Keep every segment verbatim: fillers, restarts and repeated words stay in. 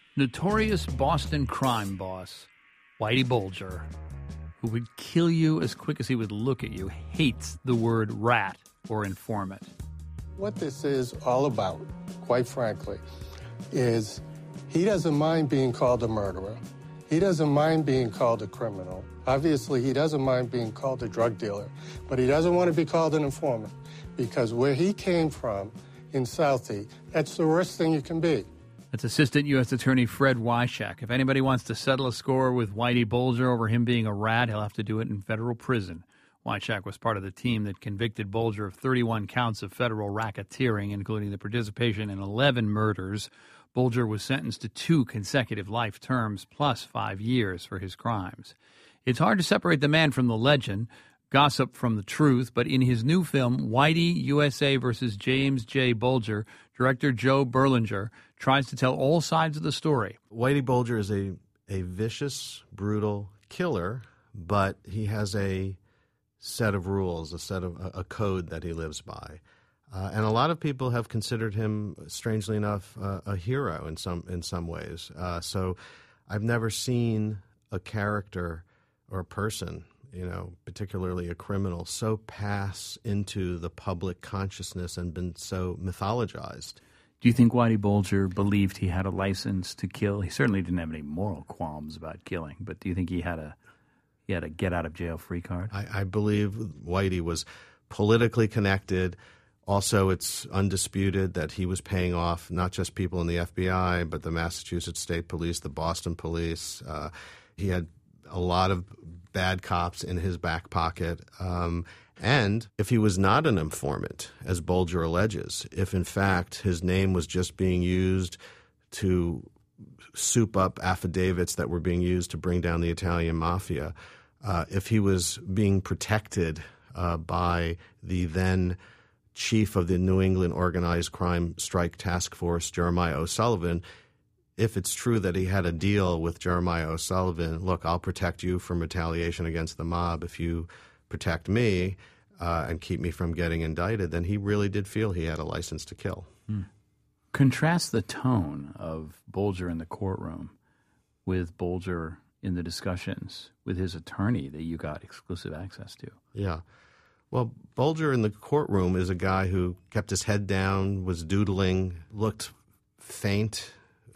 Notorious Boston crime boss, Whitey Bulger, who would kill you as quick as he would look at you, hates the word rat or informant. What this is all about, quite frankly, is he doesn't mind being called a murderer. He doesn't mind being called a criminal. Obviously, he doesn't mind being called a drug dealer, but he doesn't want to be called an informant, because where he came from in Southie, that's the worst thing you can be. That's Assistant U S Attorney Fred Wyshak. If anybody wants to settle a score with Whitey Bulger over him being a rat, he'll have to do it in federal prison. Wyshak was part of the team that convicted Bulger of thirty-one counts of federal racketeering, including the participation in eleven murders. Bulger was sentenced to two consecutive life terms plus five years for his crimes. It's hard to separate the man from the legend, gossip from the truth, but in his new film, Whitey, U S A versus James J. Bulger, director Joe Berlinger tries to tell all sides of the story. Whitey Bulger is a, a vicious, brutal killer, but he has a set of rules, a set of a, a code that he lives by. Uh, and a lot of people have considered him, strangely enough, uh, a hero in some in some ways. Uh, so I've never seen a character or a person, you know, particularly a criminal, so pass into the public consciousness and been so mythologized. Do you think Whitey Bulger believed he had a license to kill? He certainly didn't have any moral qualms about killing, but do you think he had a he had a get-out-of-jail-free card? I, I believe Whitey was politically connected. Also, it's undisputed that he was paying off not just people in the F B I, but the Massachusetts State Police, the Boston Police. Uh, he had a lot of bad cops in his back pocket. Um, and if he was not an informant, as Bulger alleges, if in fact his name was just being used to soup up affidavits that were being used to bring down the Italian mafia, uh, if he was being protected uh, by the then chief of the New England Organized Crime Strike Task Force, Jeremiah O'Sullivan, if it's true that he had a deal with Jeremiah O'Sullivan, look, I'll protect you from retaliation against the mob if you protect me uh, and keep me from getting indicted, then he really did feel he had a license to kill. Hmm. Contrast the tone of Bulger in the courtroom with Bulger in the discussions with his attorney that you got exclusive access to. Yeah. Well, Bulger in the courtroom is a guy who kept his head down, was doodling, looked faint,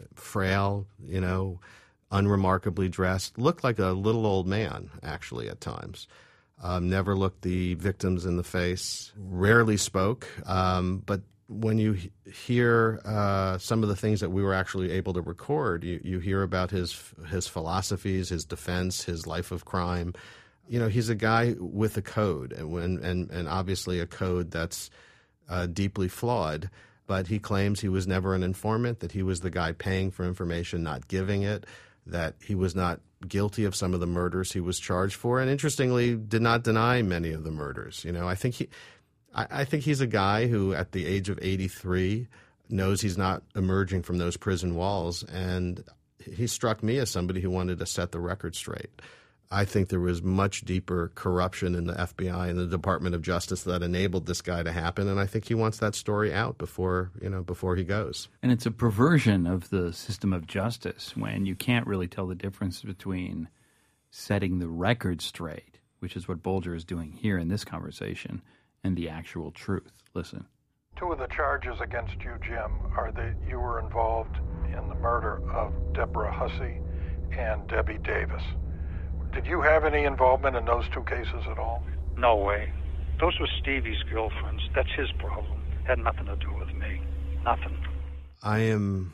frail, you know, unremarkably dressed, looked like a little old man, actually, at times. Um, never looked the victims in the face, rarely spoke. Um, but when you he- hear uh, some of the things that we were actually able to record, you, you hear about his his philosophies, his defense, his life of crime. You know, he's a guy with a code, and when, and, and obviously a code that's uh, deeply flawed. But he claims he was never an informant, that he was the guy paying for information, not giving it, that he was not guilty of some of the murders he was charged for, and interestingly, did not deny many of the murders. You know, I think he, I, I think he's a guy who, at the age of eighty-three, knows he's not emerging from those prison walls, and he struck me as somebody who wanted to set the record straight. I think there was much deeper corruption in the F B I and the Department of Justice that enabled this guy to happen, and I think he wants that story out before, you know, before he goes. And it's a perversion of the system of justice when you can't really tell the difference between setting the record straight, which is what Bulger is doing here in this conversation, and the actual truth. Listen. Two of the charges against you, Jim, are that you were involved in the murder of Deborah Hussey and Debbie Davis. Did you have any involvement in those two cases at all? No way. Those were Stevie's girlfriends. That's his problem. Had nothing to do with me. Nothing. I am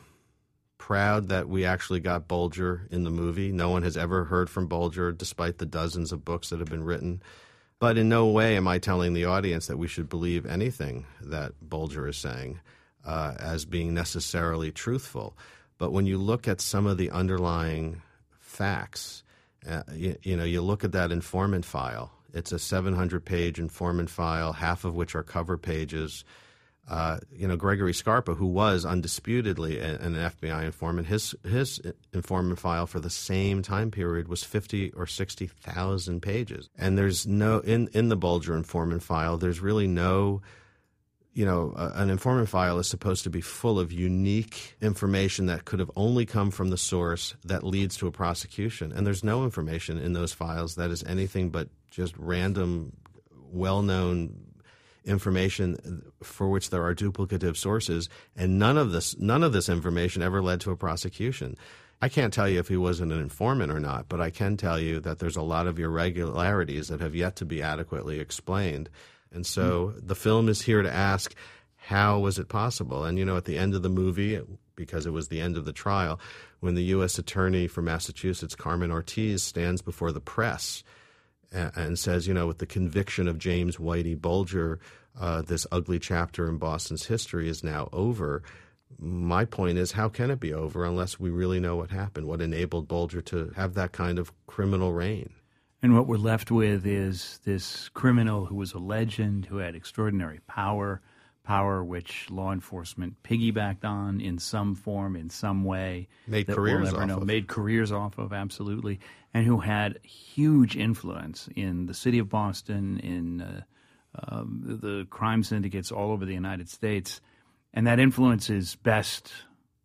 proud that we actually got Bulger in the movie. No one has ever heard from Bulger, despite the dozens of books that have been written. But in no way am I telling the audience that we should believe anything that Bulger is saying uh, as being necessarily truthful. But when you look at some of the underlying facts, Uh, you, you know, you look at that informant file. It's a seven hundred page informant file, half of which are cover pages. Uh, you know, Gregory Scarpa, who was undisputedly an F B I informant, his his informant file for the same time period was fifty or sixty thousand pages. And there's no in in the Bulger informant file, there's really no you know, a, an informant file is supposed to be full of unique information that could have only come from the source that leads to a prosecution. And there's no information in those files that is anything but just random, well-known information for which there are duplicative sources. And none of this, none of this information ever led to a prosecution. I can't tell you if he was an informant or not, but I can tell you that there's a lot of irregularities that have yet to be adequately explained. And so the film is here to ask, how was it possible? And, you know, at the end of the movie, because it was the end of the trial, when the U S attorney for Massachusetts, Carmen Ortiz, stands before the press and, and says, you know, with the conviction of James Whitey Bulger, uh, this ugly chapter in Boston's history is now over. My point is, how can it be over unless we really know what happened, what enabled Bulger to have that kind of criminal reign? And what we're left with is this criminal who was a legend, who had extraordinary power, power which law enforcement piggybacked on in some form, in some way. Made that careers we'll never off know. of. Made careers off of, absolutely. And who had huge influence in the city of Boston, in uh, um, the crime syndicates all over the United States. And that influence is best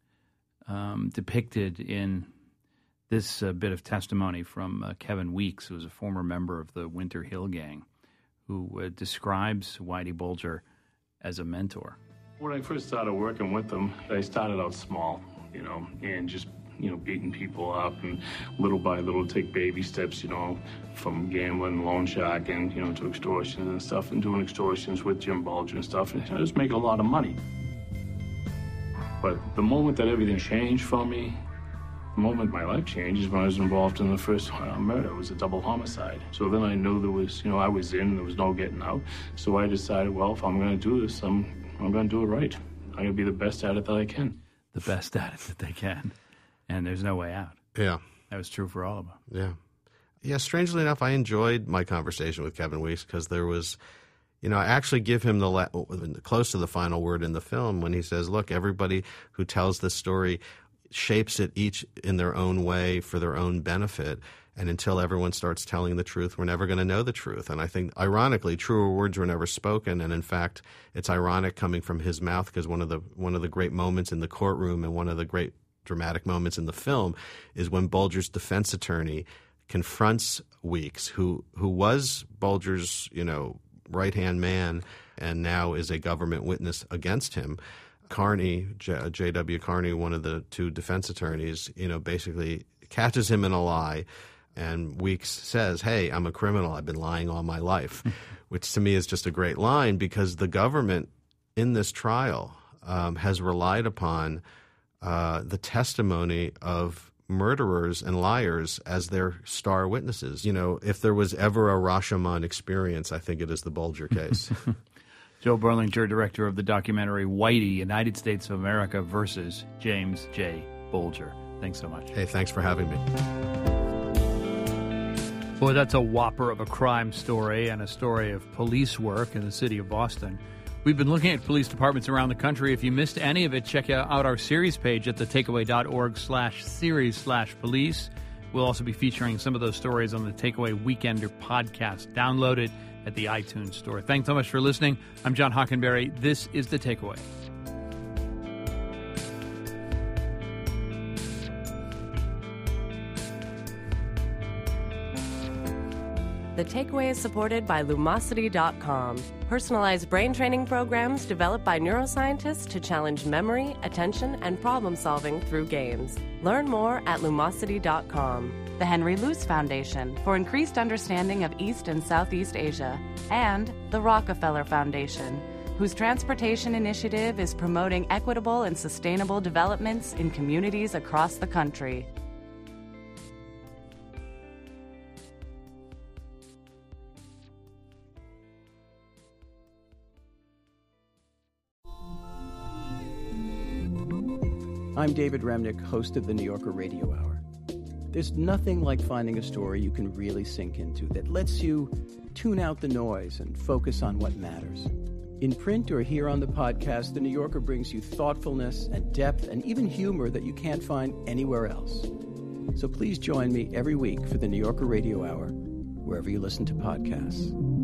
um, depicted in this uh, bit of testimony from uh, Kevin Weeks, who was a former member of the Winter Hill Gang, who uh, describes Whitey Bulger as a mentor. When I first started working with them, I started out small, you know, and just, you know, beating people up and little by little take baby steps, you know, from gambling, loan sharking, you know, to extortion and stuff, and doing extortions with Jim Bulger and stuff, and I was making a lot of money. But the moment that everything changed for me, the moment my life changed is when I was involved in the first uh, murder. It was a double homicide. So then I knew there was, you know, I was in, there was no getting out. So I decided, well, if I'm going to do this, I'm, I'm going to do it right. I'm going to be the best at it that I can. The best at it that they can. And there's no way out. Yeah. That was true for all of them. Yeah. Yeah, strangely enough, I enjoyed my conversation with Kevin Weeks because there was, you know, I actually give him the la- close to the final word in the film when he says, look, everybody who tells this story shapes it each in their own way for their own benefit. And until everyone starts telling the truth, we're never going to know the truth. And I think, ironically, truer words were never spoken. And in fact, it's ironic coming from his mouth because one of the one of the great moments in the courtroom and one of the great dramatic moments in the film is when Bulger's defense attorney confronts Weeks, who who was Bulger's, you know, right-hand man and now is a government witness against him. Carney, J W. Carney, one of the two defense attorneys, you know, basically catches him in a lie, and Weeks says, hey, I'm a criminal. I've been lying all my life, which to me is just a great line because the government in this trial um, has relied upon uh, the testimony of murderers and liars as their star witnesses. You know, if there was ever a Rashomon experience, I think it is the Bulger case. Joe Berlinger, director of the documentary Whitey, United States of America versus James J. Bulger. Thanks so much. Hey, thanks for having me. Boy, that's a whopper of a crime story and a story of police work in the city of Boston. We've been looking at police departments around the country. If you missed any of it, check out our series page at thetakeaway.org slash series slash police. We'll also be featuring some of those stories on the Takeaway Weekender podcast. Download it at the iTunes store. Thanks so much for listening. I'm John Hockenberry. This is The Takeaway. The Takeaway is supported by Lumosity dot com. Personalized brain training programs developed by neuroscientists to challenge memory, attention, and problem solving through games. Learn more at Lumosity dot com. The Henry Luce Foundation for increased understanding of East and Southeast Asia, and the Rockefeller Foundation, whose transportation initiative is promoting equitable and sustainable developments in communities across the country. I'm David Remnick, host of the New Yorker Radio Hour. There's nothing like finding a story you can really sink into that lets you tune out the noise and focus on what matters. In print or here on the podcast, The New Yorker brings you thoughtfulness and depth and even humor that you can't find anywhere else. So please join me every week for the New Yorker Radio Hour, wherever you listen to podcasts.